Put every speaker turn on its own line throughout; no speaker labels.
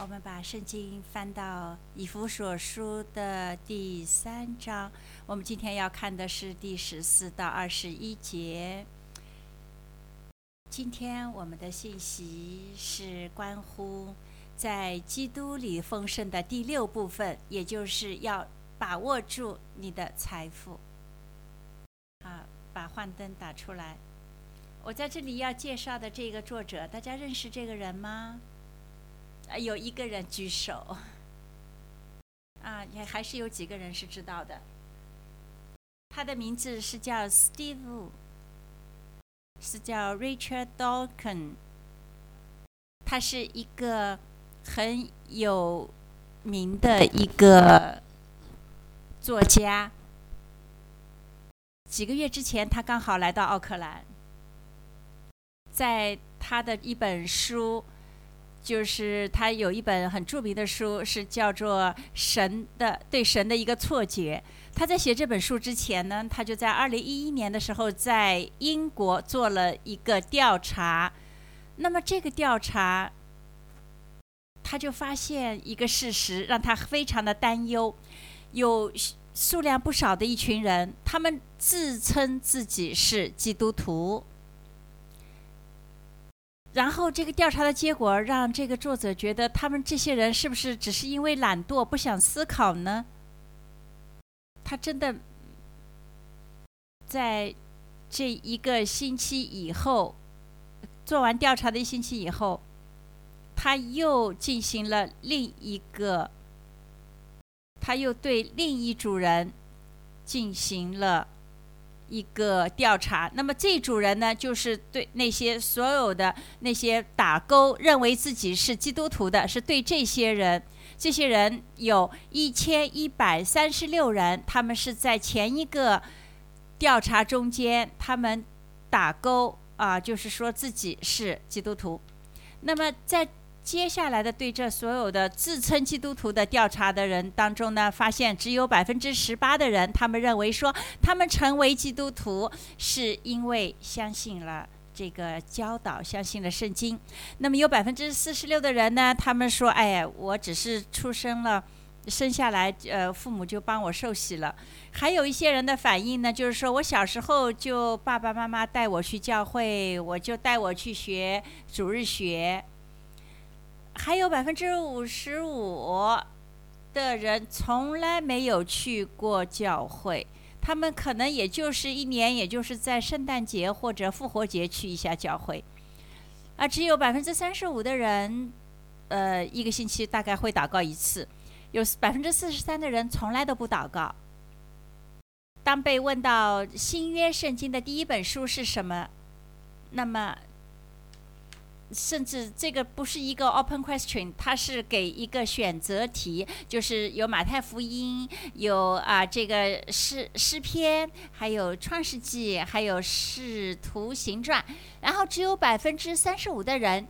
我们把圣经翻到以弗所书的第3章，我们今天要看的是第14到21节。今天我们的信息是关乎在基督里丰盛的第6部分，也就是要把握住你的财富。好，把幻灯打出来。我在这里要介绍的这个作者，大家认识这个人吗？有一个人举手也还是有几个人是知道的。他的名字是叫 Steve， 是叫 Richard Dawkins。 他是一个很有名的一个作家。几个月之前他刚好来到奥克兰，在他的一本书，就是他有一本很著名的书，是叫做对神的一个错觉。他在写这本书之前呢，他就在2011年的时候在英国做了一个调查。那么这个调查他就发现一个事实，让他非常的担忧。有数量不少的一群人，他们自称自己是基督徒，然后这个调查的结果让这个作者觉得，他们这些人是不是只是因为懒惰不想思考呢？他真的在这一个星期以后，做完调查的1星期以后，他又进行了他又对另一组人进行了一个调查。那么这一组人呢，就是对那些所有的那些打勾认为自己是基督徒的，是对这些人有1136人，他们是在前一个调查中间，他们打勾就是说自己是基督徒。那么在接下来的对这所有的自称基督徒的调查的人当中呢，发现只有18%的人，他们认为说他们成为基督徒是因为相信了这个教导，相信了圣经。那么有46%的人呢，他们说我只是生下来父母就帮我受洗了。还有一些人的反应呢，就是说我小时候就爸爸妈妈带我去教会，我就带我去学主日学。还有55%的人从来没有去过教会，他们可能也就是1年，也就是在圣诞节或者复活节去一下教会。只有35%的人一个星期大概会祷告1次，有43%的人从来都不祷告。当被问到新约圣经的第1本书是什么，那么甚至这个不是一个 open question， 它是给一个选择题，就是有马太福音，有这个诗篇，还有创世纪，还有使徒行传。然后只有35%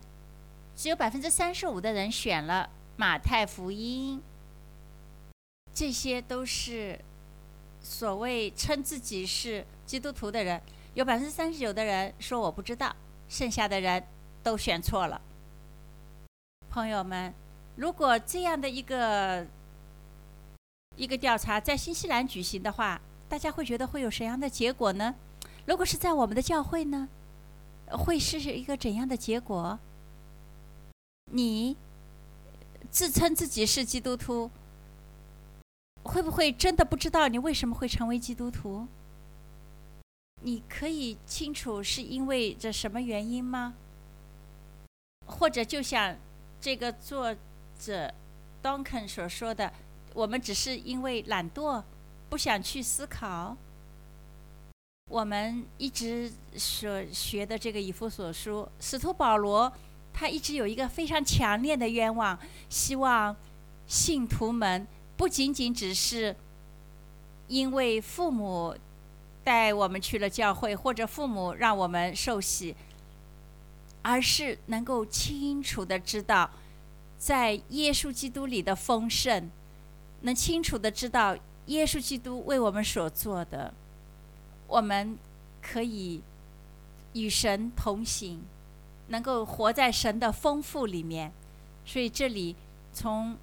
的人选了马太福音。这些都是所谓称自己是基督徒的人。有39%的人说我不知道，剩下的人都选错了。朋友们，如果这样的一个调查在新西兰举行的话，大家会觉得会有什么样的结果呢？如果是在我们的教会呢，会是一个怎样的结果？你自称自己是基督徒，会不会真的不知道你为什么会成为基督徒？你可以清楚是因为这什么原因吗？或者就像这个作者 Duncan 所说的，我们只是因为懒惰不想去思考。我们一直所学的这个以弗所书，使徒保罗他一直有一个非常强烈的愿望，希望信徒们不仅仅只是因为父母带我们去了教会，或者父母让我们受洗，而是能够清楚的知道在耶稣基督里的丰盛，能清楚的知道耶稣基督为我们所做的，我们可以与神同行，能够活在神的丰富里面。所以这里从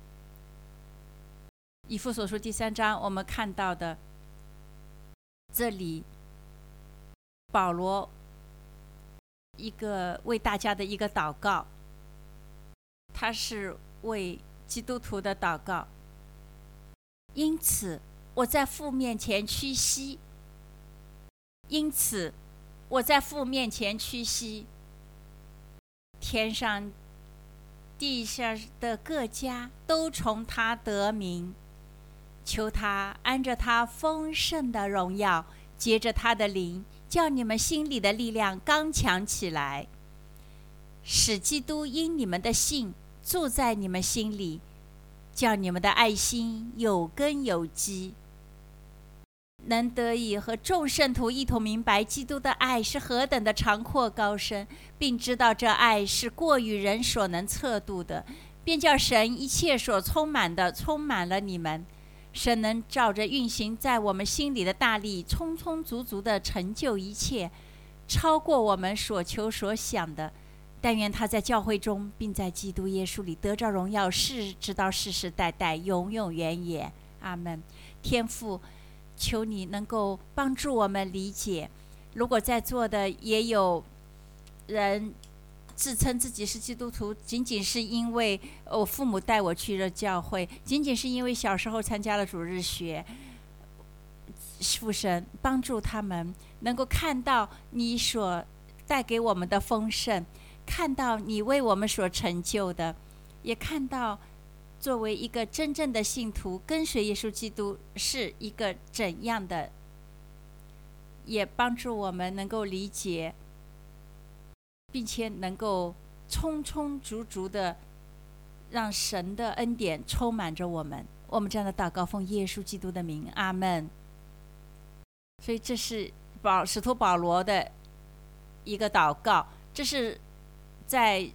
以弗所书第3章我们看到的，这里保罗一个为大家的一个祷告，他是为基督徒的祷告。因此我在父面前屈膝，因此我在父面前屈膝，天上地下的各家都从他得名，求他按着他丰盛的荣耀，借着他的灵，叫你们心里的力量刚强起来，使基督因你们的信住在你们心里，叫你们的爱心有根有基，能得以和众圣徒一同明白基督的爱是何等的长阔高深，并知道这爱是过于人所能测度的，便叫神一切所充满的充满了你们。神能照着运行在我们心里的大力，充充足足的成就一切，超过我们所求所想的。但愿他在教会中，并在基督耶稣里得着荣耀，直到世世代代，永永远远。阿们。天父，求你能够帮助我们理解，如果在座的也有人自称自己是基督徒，仅仅是因为我父母带我去了教会，仅仅是因为小时候参加了主日学，父神帮助他们能够看到你所带给我们的丰盛，看到你为我们所成就的，也看到作为一个真正的信徒跟随耶稣基督是一个怎样的，也帮助我们能够理解，并且能够充充足足的让神的恩典充满着我们。我们这样的祷告奉耶稣基督的名，阿们。所以这是使徒保罗的一个祷告，这是在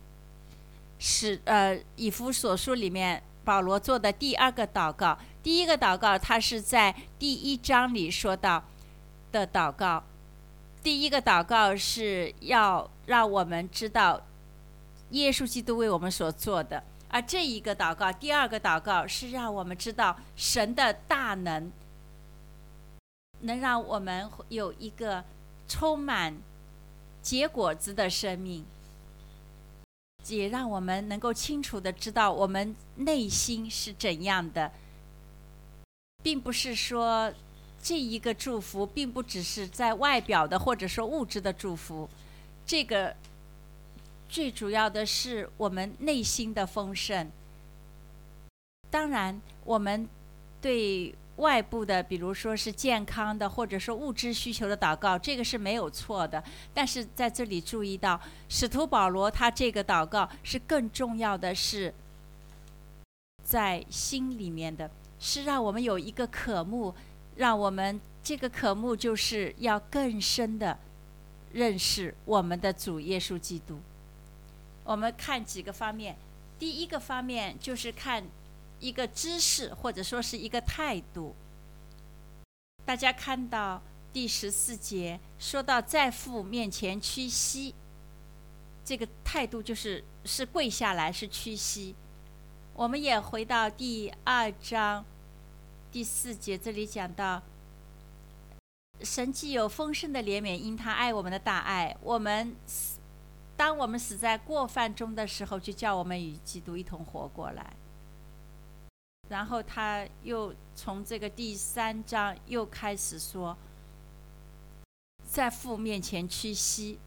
以弗所书里面保罗做的第2个祷告。第一个祷告他是在第1章里说到的祷告。第一个祷告是要让我们知道耶稣基督为我们所做的，而这一个祷告，第2个祷告是让我们知道神的大能，能让我们有一个充满结果子的生命，也让我们能够清楚的知道我们内心是怎样的，并不是说这一个祝福并不只是在外表的或者说物质的祝福，这个最主要的是我们内心的丰盛。当然我们对外部的比如说是健康的或者说物质需求的祷告，这个是没有错的，但是在这里注意到使徒保罗他这个祷告是更重要的，是在心里面的，是让我们有一个渴慕，让我们这个渴慕就是要更深的认识我们的主耶稣基督。我们看几个方面，第一个方面就是看一个知识或者说是一个态度。大家看到第14节说到在父面前屈膝，这个态度就是跪下来，是屈膝。我们也回到第2章第4节，这里讲到神既有丰盛的怜悯，因他爱我们的大爱，当我们死在过犯中的时候，就叫我们与基督一同活过来。然后他又从这个第3章又开始说在父面前屈膝。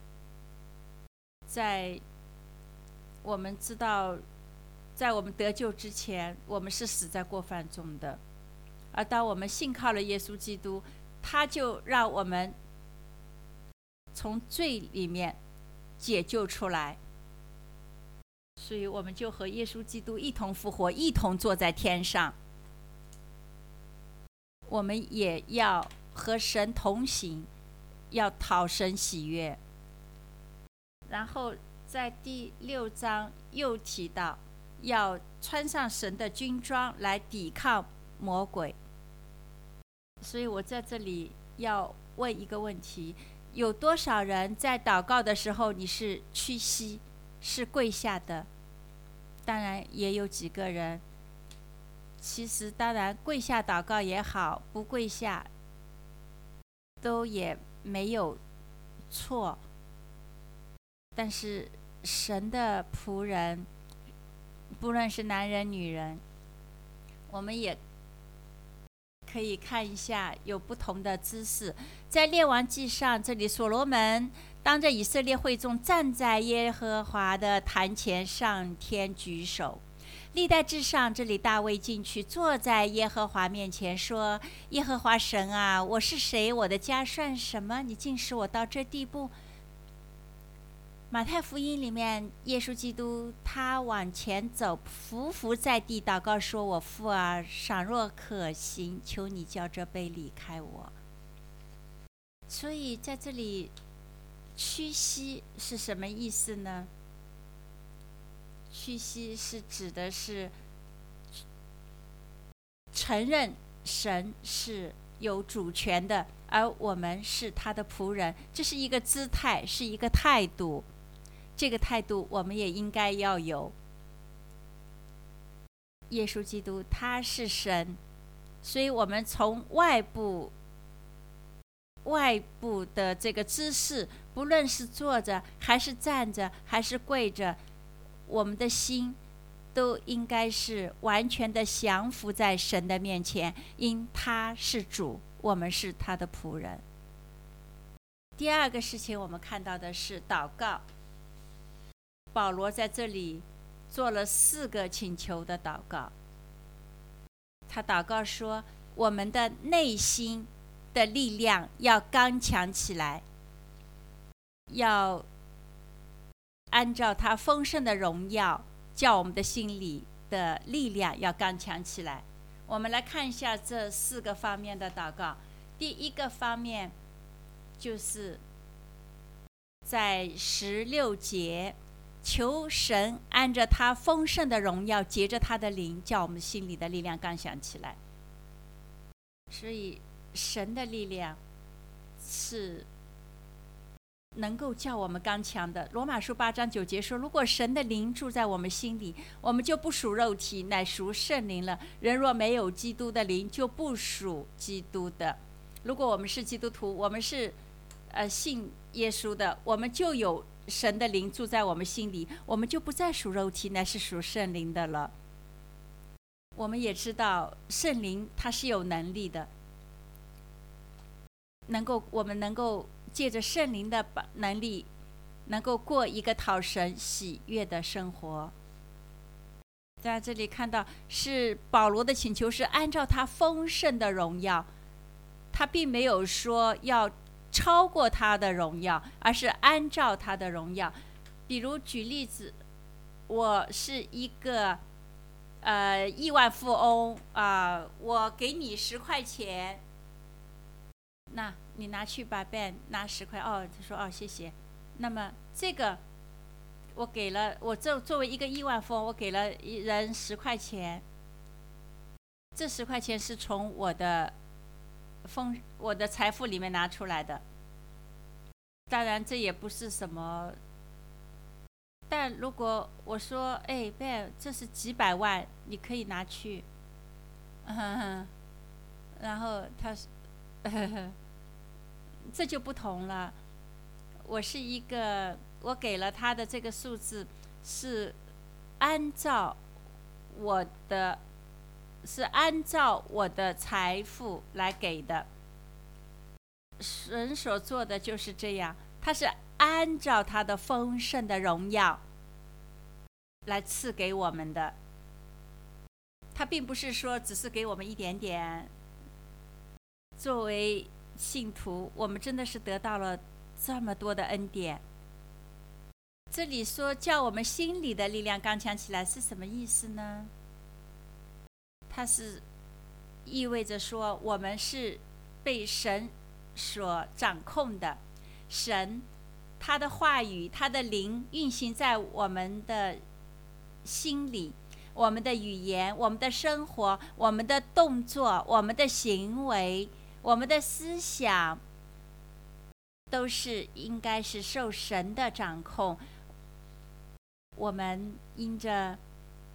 我们知道在我们得救之前，我们是死在过犯中的，而当我们信靠了耶稣基督，他就让我们从罪里面解救出来，所以我们就和耶稣基督一同复活，一同坐在天上。我们也要和神同行，要讨神喜悦。然后在第6章又提到要穿上神的军装来抵抗魔鬼。所以我在这里要问一个问题，有多少人在祷告的时候你是屈膝，是跪下的？ 当然也有几个人，其实当然跪下祷告也好，不跪下都也没有错。但是神的仆人，不论是男人女人，我们也可以看一下有不同的姿势。在列王记上，这里所罗门当着以色列会众站在耶和华的坛前，上天举手。历代志上，这里大卫进去坐在耶和华面前，说：耶和华神啊，我是谁？我的家算什么？你竟使我到这地步。马太福音里面，耶稣基督他往前走，匍匐在地祷告说：我父啊，倘若可行，求你叫这杯离开我。所以在这里屈膝是什么意思呢？屈膝是指的是承认神是有主权的，而我们是他的仆人，这是一个姿态，是一个态度。这个态度我们也应该要有。耶稣基督他是神，所以我们从外部的这个姿势，不论是坐着还是站着还是跪着，我们的心都应该是完全的降服在神的面前，因他是主，我们是他的仆人。第二个事情我们看到的是祷告。保罗在这里做了4个请求的祷告。他祷告说，我们的内心的力量要刚强起来，要按照他丰盛的荣耀，叫我们的心里的力量要刚强起来。我们来看一下这4个方面的祷告。第一个方面就是在16节，求神按着他丰盛的荣耀，结着他的灵，叫我们心里的力量刚强起来。所以神的力量是能够叫我们刚强的。罗马书8章9节说，如果神的灵住在我们心里，我们就不属肉体，乃属圣灵了。人若没有基督的灵，就不属基督的。如果我们是基督徒，我们是信耶稣的，我们就有神的灵住在我们心里，我们就不再属肉体，乃是属圣灵的了。我们也知道圣灵它是有能力的，我们能够借着圣灵的能力，能够过一个讨神喜悦的生活。在这里看到是保罗的请求是按照他丰盛的荣耀，他并没有说要超过他的荣耀，而是按照他的荣耀。比如举例子，我是一个亿万富翁我给你10块钱，那你拿去吧 Ben 拿10块。他说谢谢。那么这个我给了，我作为一个亿万富翁，我给了人10块钱，这10块钱是从我的财富里面拿出来的。当然这也不是什么，但如果我说Ben 这是几百万，你可以拿去，然后他这就不同了。我给了他的这个数字是按照我的财富来给的。神所做的就是这样，他是按照他的丰盛的荣耀来赐给我们的，他并不是说只是给我们一点点。作为信徒，我们真的是得到了这么多的恩典。这里说叫我们心里的力量刚强起来是什么意思呢？它是意味着说我们是被神所掌控的，神他的话语，他的灵运行在我们的心里，我们的语言，我们的生活，我们的动作，我们的行为，我们的思想，都是应该是受神的掌控。我们因着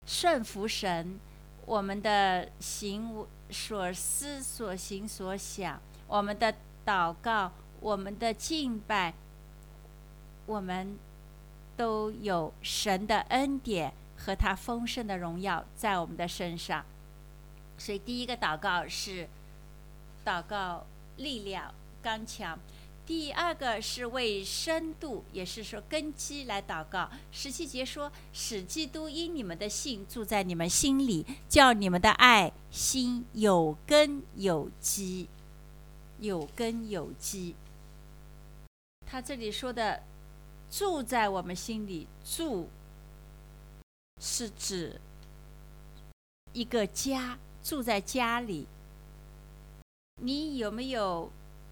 顺服神，我们的所思所行所想，我们的祷告，我们的敬拜，我们都有神的恩典和他丰盛的荣耀在我们的身上。所以第一个祷告是祷告力量刚强，第二个是为深度，也是说根基来祷告。17节说，使基督因你们的信住在你们心里，叫你们的爱心有根有基。有根有基，他这里说的住在我们心里，住是指一个家，住在家里。你有没有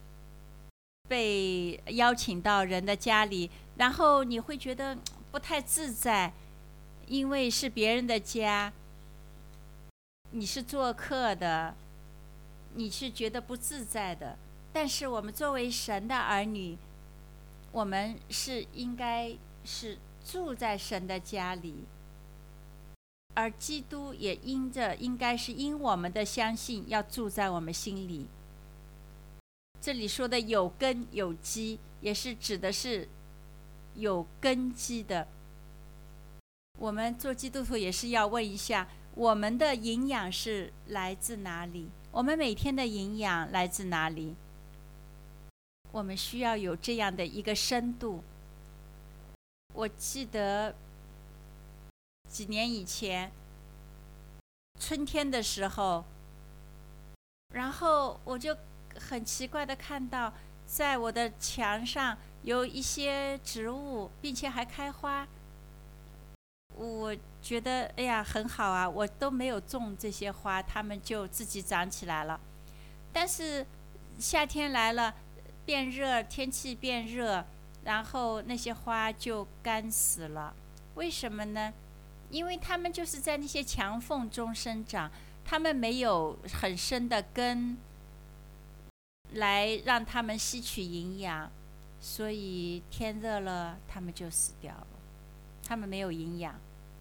被邀请到人的家里，然后你会觉得不太自在，因为是别人的家，你是做客的，你是觉得不自在的。但是我们作为神的儿女，我们是应该是住在神的家里，而基督也应该是因我们的相信要住在我们心里。这里说的有根有基，也是指的是有根基的。我们做基督徒也是要问一下，我们的营养是来自哪里？我们每天的营养来自哪里？我们需要有这样的一个深度。我记得几年以前春天的时候，然后我就很奇怪的看到在我的墙上有一些植物，并且还开花。我觉得哎呀很好啊，我都没有种这些花，它们就自己长起来了。但是夏天来了，变热，天气变热，然后那些花就干死了。为什么呢？因为它们就是在那些墙缝中生长，它们没有很深的根来让它们吸取营养，所以天热了，它们就死掉了，它们没有营养。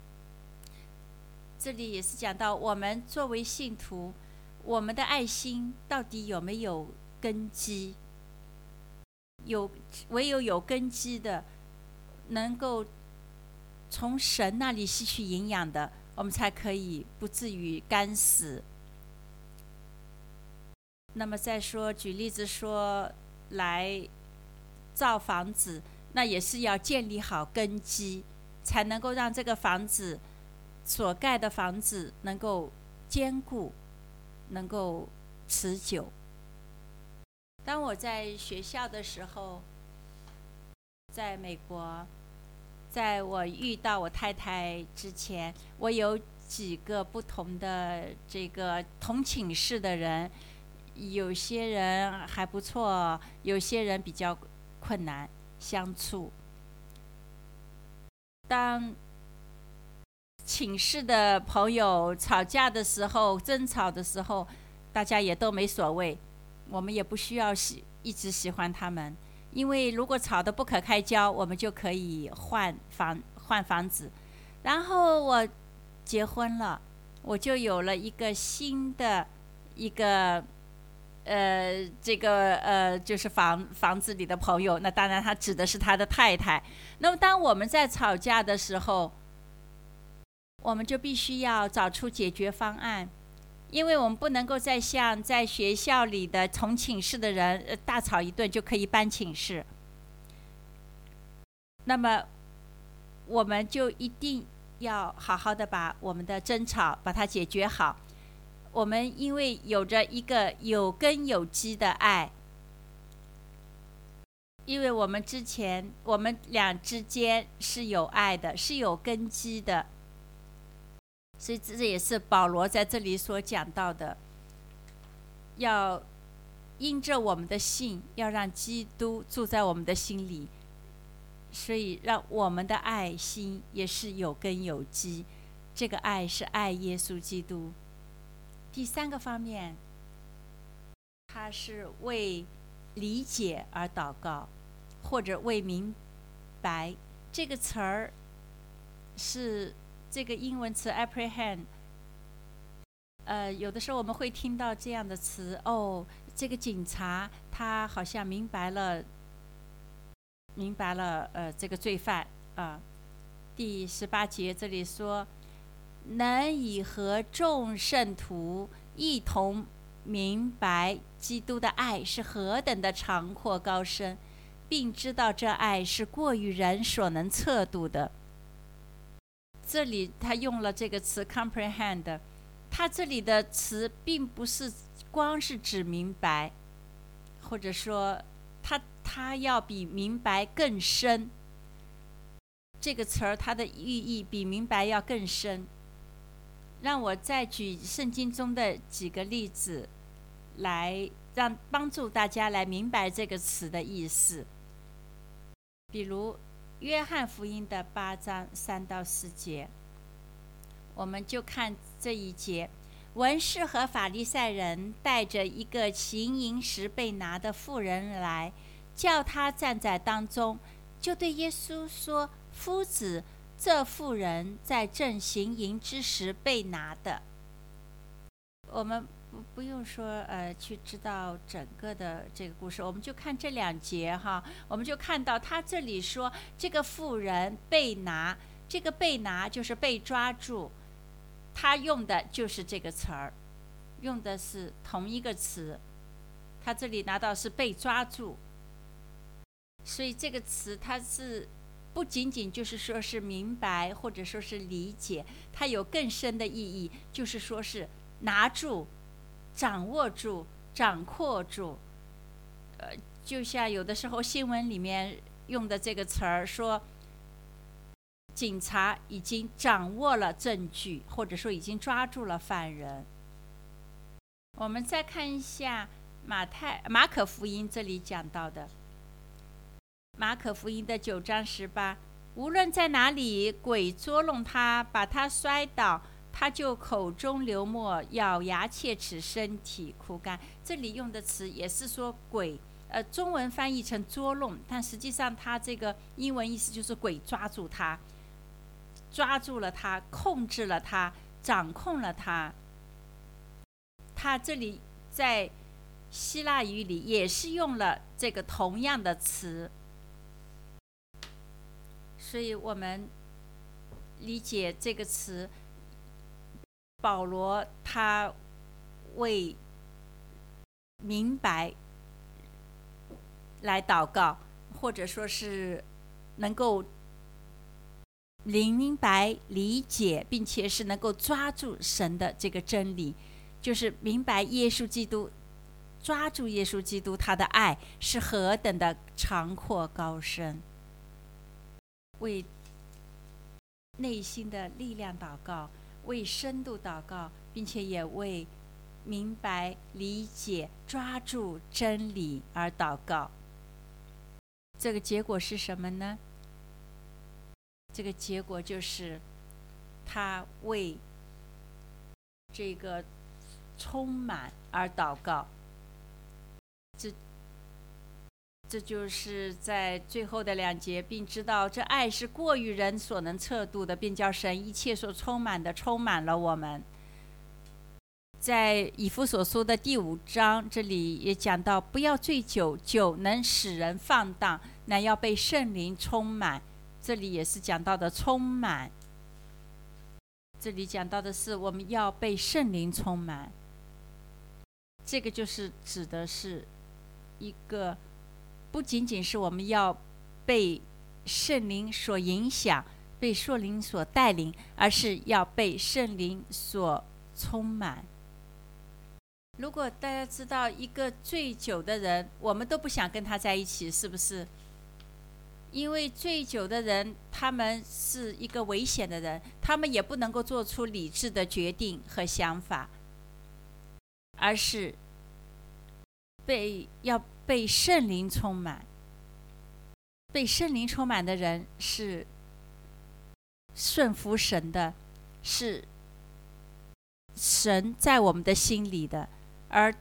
这里也是讲到我们作为信徒，我们的爱心到底有没有根基？唯有有根基的，能够从神那里吸取营养的，我们才可以不至于干死。那么再说，举例子说，来造房子，那也是要建立好根基，才能够让这个房子所盖的房子能够坚固，能够持久。当我在学校的时候，在美国，在我遇到我太太之前，我有几个不同的这个同寝室的人，有些人还不错，有些人比较困难相处。当寝室的朋友吵架的时候，争吵的时候，大家也都没所谓，我们也不需要一直喜欢他们，因为如果吵得不可开交，我们就可以换房子。然后我结婚了，我就有了一个新的一个就是房子里的朋友，那当然他指的是他的太太。那么当我们在吵架的时候，我们就必须要找出解决方案，因为我们不能够再像在学校里的同寝室的人大吵一顿就可以搬寝室。那么我们就一定要好好的把我们的争吵把它解决好。我们因为有着一个有根有基的爱，因为我们俩之间是有爱的，是有根基的。所以这也是保罗在这里所讲到的，要因着我们的信，要让基督住在我们的心里，所以让我们的爱心也是有根有基。这个爱是爱耶稣基督。第三个方面，他是为理解而祷告，或者为明白。这个词儿是这个英文词 apprehend，有的时候我们会听到这样的词，哦，这个警察他好像明白了，这个罪犯啊。第18节这里说，能以和众圣徒一同明白基督的爱是何等的长阔高深，并知道这爱是过于人所能测度的。这里他用了这个词 comprehend， 他这里的词并不是光是指明白，或者说他要比明白更深。这个词儿它的寓意比明白要更深。让我再举圣经中的几个例子，来帮助大家来明白这个词的意思。比如约翰福音的8章3到4节，我们就看这一节。文士和法利赛人带着一个行淫时被拿的妇人来，叫他站在当中，就对耶稣说，夫子，这妇人在正行淫之时被拿的。我们不用说去知道整个的这个故事，我们就看这2节哈，我们就看到他这里说这个妇人被拿，这个被拿就是被抓住，他用的就是这个词儿，用的是同一个词，他这里拿到是被抓住，所以这个词它是不仅仅就是说是明白或者说是理解，它有更深的意义，就是说是拿住、掌握住、掌握住。就像有的时候新闻里面用的这个词儿，说警察已经掌握了证据，或者说已经抓住了犯人。我们再看一下马可福音这里讲到的，马可福音的9章18，无论在哪里，鬼捉弄他，把他摔倒，他就口中流沫，咬牙切齿，身体枯干。这里用的词也是说鬼，中文翻译成捉弄，但实际上它这个英文意思就是鬼抓住他，抓住了他，控制了他，掌控了他。他这里在希腊语里也是用了这个同样的词，所以我们理解这个词，保罗他为明白来祷告，或者说是能够明白理解，并且是能够抓住神的这个真理，就是明白耶稣基督，抓住耶稣基督他的爱是何等的长阔高深，为内心的力量祷告，为深度祷告，并且也为明白理解抓住真理而祷告。这个结果是什么呢？这个结果就是他为这个充满而祷告。这就是在最后的2节，并知道这爱是过于人所能测度的，便叫神一切所充满的充满了我们。在以弗所书的第5章，这里也讲到，不要醉酒，酒能使人放荡，乃要被圣灵充满。这里也是讲到的充满，这里讲到的是我们要被圣灵充满。这个就是指的是一个不仅仅是我们要被圣灵所影响，被圣灵所带领，而是要被圣灵所充满。如果大家知道一个醉酒的人，我们都不想跟他在一起，是不是？因为醉酒的人他们是一个危险的人，他们也不能够做出理智的决定和想法，而是要被圣灵充满。被圣灵充满的人是顺服神的，是神在我们的心里的，而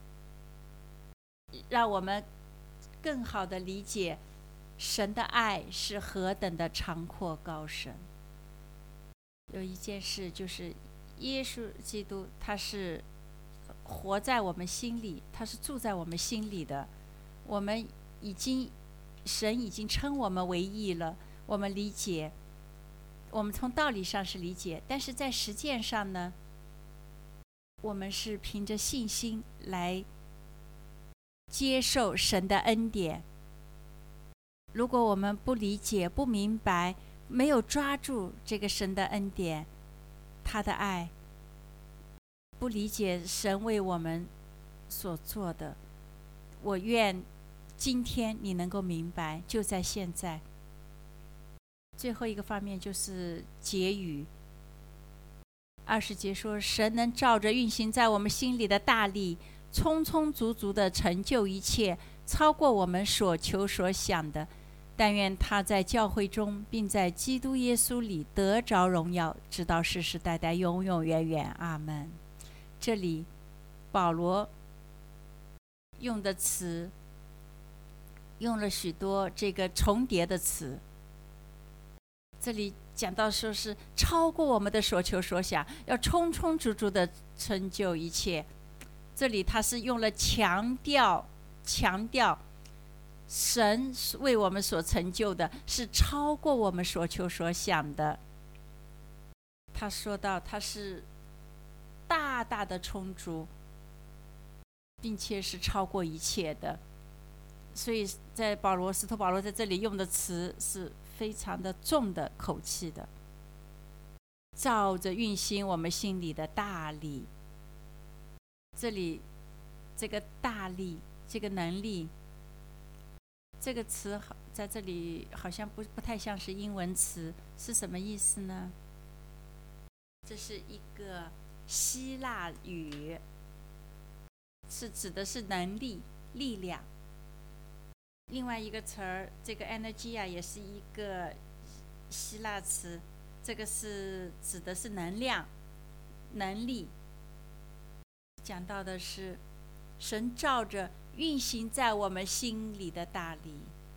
让我们更好的理解神的爱是何等的长阔高深。 有一件事就是耶稣基督他是活在我们心里，他是住在我们心里的。我们神已经称我们为义了，我们理解，我们从道理上是理解，但是在实践上呢，我们是凭着信心来接受神的恩典。如果我们不理解、不明白，没有抓住这个神的恩典，他的爱，不理解神为我们所做的，我愿今天你能够明白，就在现在。最后一个方面就是结语。20节说，神能照着运行在我们心里的大力，充充足足的成就一切，超过我们所求所想的。但愿他在教会中，并在基督耶稣里得着荣耀，直到世世代代，永永远远。阿们。这里保罗用的词用了许多这个重叠的词，这里讲到说是超过我们的所求所想，要充充足足的成就一切。这里他是用了强调神为我们所成就的是超过我们所求所想的。他说到他是大大的充足，并且是超过一切的。所以在使徒保罗在这里用的词是非常的重的口气的，照着运行我们心里的大力。这里这个大力，这个能力，这个词在这里好像不太像是英文词，是什么意思呢？这是一个希腊语，是指的是能力、力量。另外一个词儿，这个 energy 也是一个希腊词，这个是指的是能量、能力。讲到的是神照着运行在我们心里的大力，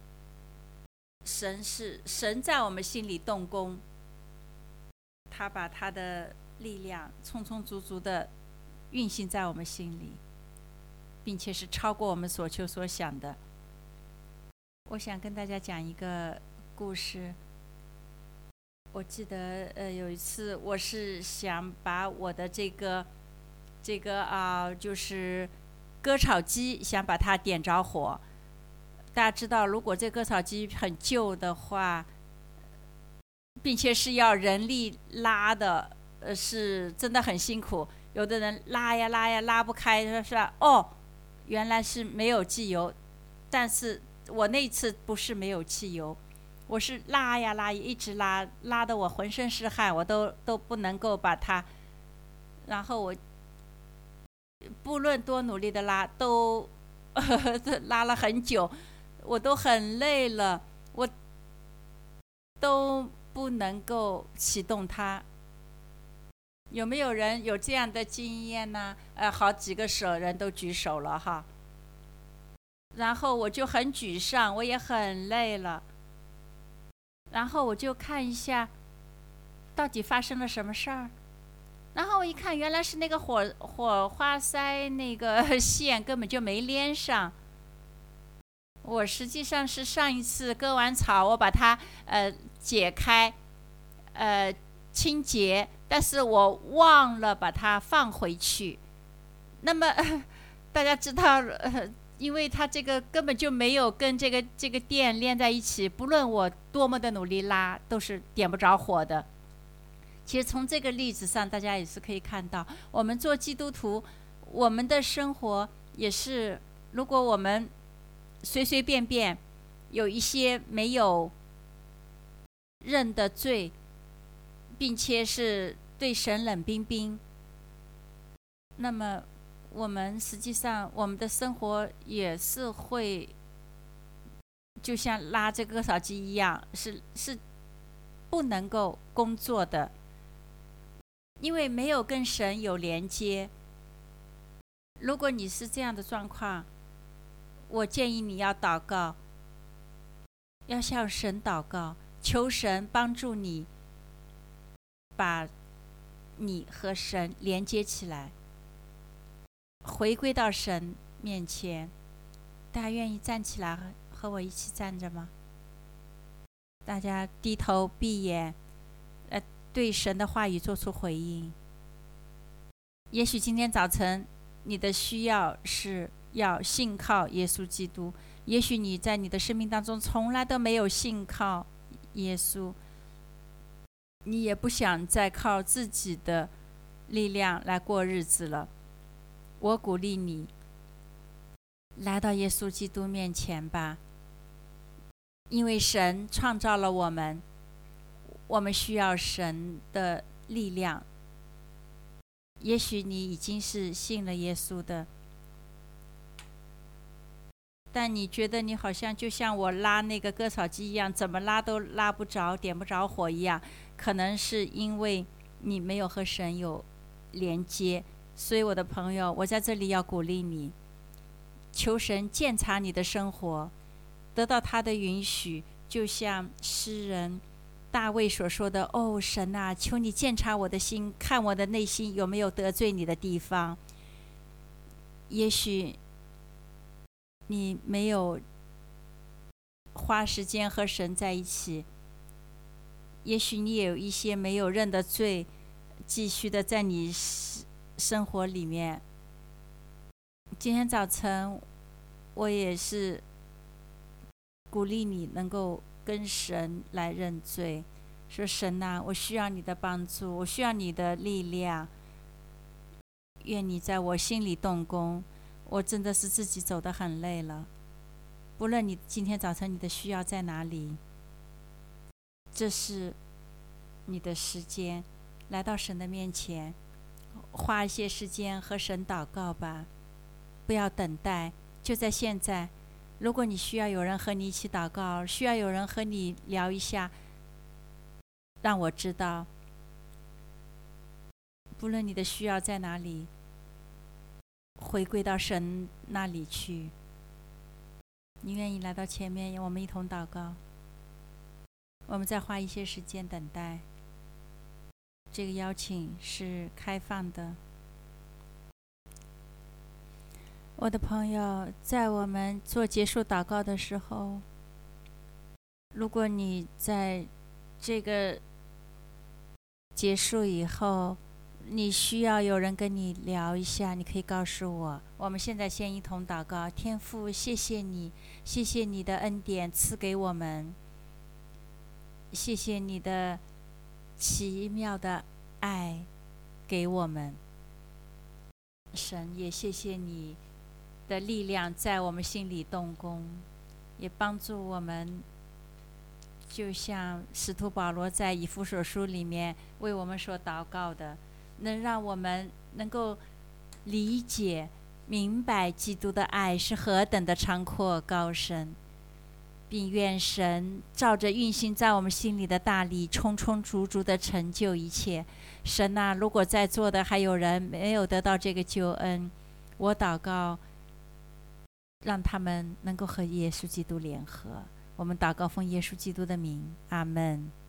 神在我们心里动工，他把他的力量充充足足的运行在我们心里，并且是超过我们所求所想的。我想跟大家讲一个故事。我记得有一次，我是想把我的这个就是割草机，想把它点着火。大家知道，如果这割草机很旧的话，并且是要人力拉的，是真的很辛苦。有的人拉呀拉呀拉不开，是吧？原来是没有汽油。但是我那次不是没有汽油，我是拉呀拉，一直拉得我浑身是汗，我都不能够把它。然后我不论多努力的拉，都拉了很久，我都很累了，我都不能够启动它。有没有人有这样的经验呢？好几个人都举手了哈。然后我就很沮丧，我也很累了。然后我就看一下，到底发生了什么事儿。然后我一看，原来是那个火花塞那个线根本就没连上。我实际上是上一次割完草，我把它解开，清洁，但是我忘了把它放回去。那么大家知道，因为它这个根本就没有跟这个电连在一起，不论我多么的努力拉，都是点不着火的。其实从这个例子上，大家也是可以看到，我们做基督徒，我们的生活也是，如果我们随随便便有一些没有认的罪，并且是对神冷冰冰，那么我们实际上我们的生活也是会就像拉这个割草机一样，是不能够工作的，因为没有跟神有连接。如果你是这样的状况，我建议你要祷告，要向神祷告，求神帮助你把你和神连接起来，回归到神面前。大家愿意站起来和我一起站着吗？大家低头闭眼，对神的话语做出回应。也许今天早晨你的需要是要信靠耶稣基督，也许你在你的生命当中从来都没有信靠耶稣，你也不想再靠自己的力量来过日子了。我鼓励你来到耶稣基督面前吧，因为神创造了我们，我们需要神的力量。也许你已经是信了耶稣的，但你觉得你好像就像我拉那个割草机一样，怎么拉都拉不着，点不着火一样，可能是因为你没有和神有连接。所以我的朋友，我在这里要鼓励你，求神鉴察你的生活，得到他的允许，就像诗人大卫所说的：哦，神啊，求你鉴察我的心，看我的内心有没有得罪你的地方。也许你没有花时间和神在一起，也许你也有一些没有认的罪继续的在你生活里面。今天早晨我也是鼓励你能够跟神来认罪，说神啊，我需要你的帮助，我需要你的力量，愿你在我心里动工，我真的是自己走得很累了。不论你今天早晨你的需要在哪里，这是你的时间，来到神的面前，花一些时间和神祷告吧，不要等待，就在现在。如果你需要有人和你一起祷告，需要有人和你聊一下，让我知道。不论你的需要在哪里，回归到神那里去。你愿意来到前面，我们一同祷告。我们再花一些时间等待。这个邀请是开放的。我的朋友，在我们做结束祷告的时候，如果你在这个结束以后，你需要有人跟你聊一下，你可以告诉我。我们现在先一同祷告。天父，谢谢你，谢谢你的恩典赐给我们，谢谢你的奇妙的爱给我们。神，也谢谢你的力量在我们心里动工，也帮助我们，就像使徒保罗在以弗所书里面为我们所祷告的，能让我们能够理解明白基督的爱是何等的长阔高深，并愿神照着运行在我们心里的大力，充充足足的成就一切。神啊，如果在座的还有人没有得到这个救恩，我祷告让他们能够和耶稣基督联合。我们祷告奉耶稣基督的名，阿们。